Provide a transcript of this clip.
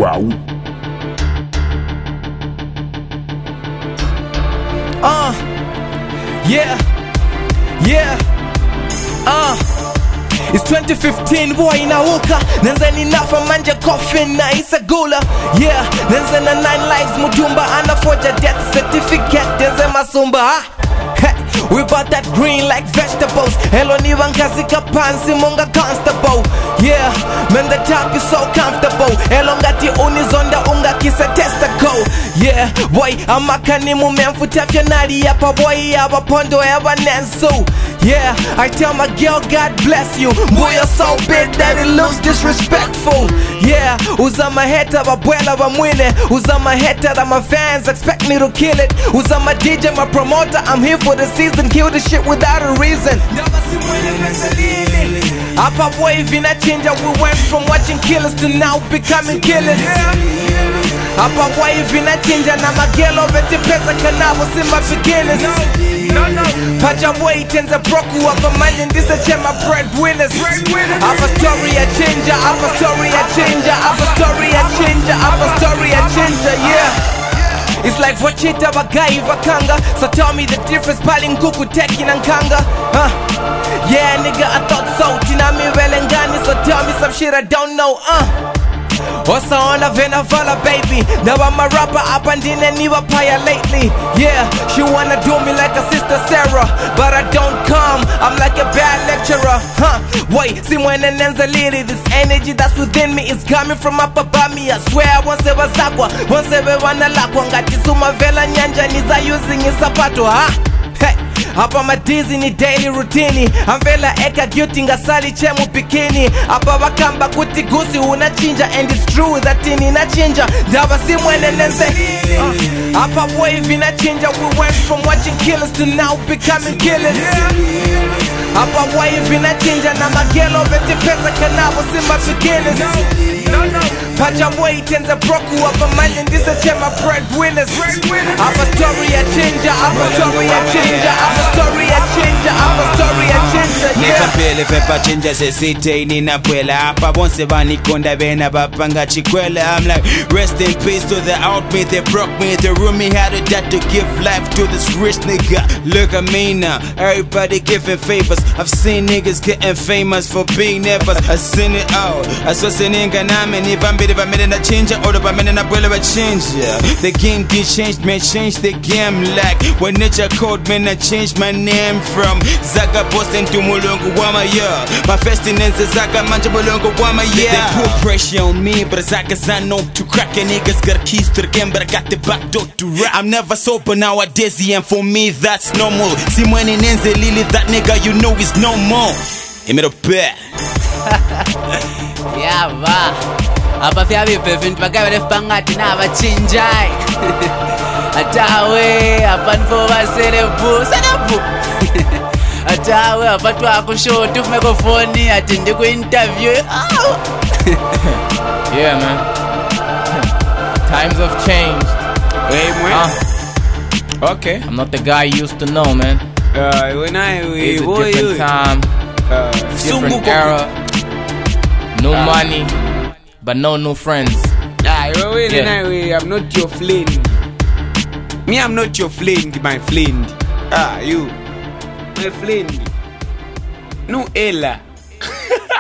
Wow. It's 2015, boy inauka nenza ninafa manje coffin na isagula. Yeah, nenza na 9 lives mutumba anafoja death certificate denze masumba. We bought that green like vegetables. Hello niva nkazika pansi monga constable. Yeah, man the top is so comfortable. Hello ngati unizonda unga kisa testacle. Yeah, boy amakani mumemfuta fyanali yapa boy yapa pondo eva nensu. Yeah, I tell my girl God bless you. Boy you're so big that it looks disrespectful. Yeah, uzama heta babuela bamwine. Uzama heta that my fans expect me to kill it. Uzama DJ my promoter, I'm here for the season. Kill the shit without a reason. Apa boy vina change. We went from watching killers to now becoming killers. Apa boy vina change. Na magelo beti pesa kanabo simba beginners. Pacha boy tenza broku apa manyan disa chema breadwinners. Apa story a changer. Apa story a changer. Apa story a changer. Apa story a changer. Yeah. It's like Vachita Bagai Vakanga. So tell me the difference Paling Kuku Teki Nankanga. Yeah nigga I thought so. Tinami Velengani. So tell me some shit I don't know. Osa ona vena vala baby. Now I'm a rapper up and in and niwa paya lately. Yeah, she wanna do me like a sister Sarah, but I don't come, I'm like a bad lecturer. Wait, see when and nenza lily. This energy that's within me is coming from up above me. I swear I won't ever sakwa, won't ever wanna lakwa. Ngati suma vela nyanja niza using isapato, Hey, hapa madizi ni daily routine. Amvela eka guilty ngasali chemu bikini. Hapa wakamba kuti gusi unachinja. And it's true that ini nachinja. Ndaba si mwene nenze. Hapa wave inachinja. We went from watching killers to now becoming killers. Hapa wave inachinja. Na magelo beti pesa kanabo simba beginners. Pacha boy tenza broku hapa manyan disa chema breadwinners. Hapa story a changer. Hapa story a changer. Hapa story a changer. Hapa story a changer. Nika pele pepa changer se site nina pwela. Hapa bonse bani konda bena bapanga chikwela. I'm like rest in peace to the outmate. They broke me, they ruined me. How did that to give life to this rich nigga? Look at me now, everybody giving favors. I've seen niggas getting famous for being nevers. I seen it all. I saw seninga name ni bambiri bamene na change or bamene na bwela ba change. The game did change, man, change the game like when nature called me I changed my name from Zaga Boston to Mulungu Wama, yeah. My festiness is Zaga Manja Mulungu Wama, yeah. They put pressure on me, but Zaga's I know to crack and niggas got keys to the game, but I got the back door to rap. I'm never sober nowadays, and for me that's normal. See when in Enze Lily, that nigga you know is no more. Give me the bet. Yeah, va. Apa fya vipevintu bagawe lefangati na bachinjai. Atawe apanfo baselebu sanabu. Atawe apatu akushoto ufumeko phone ati ndiku interview. Yeah man. Times have changed. Okay. I'm not the guy you used to know, man. It's a different time, different era. No money, but no new friends. I'm not your friend. Me, I'm not your friend, my friend. You, my friend. No, Ella.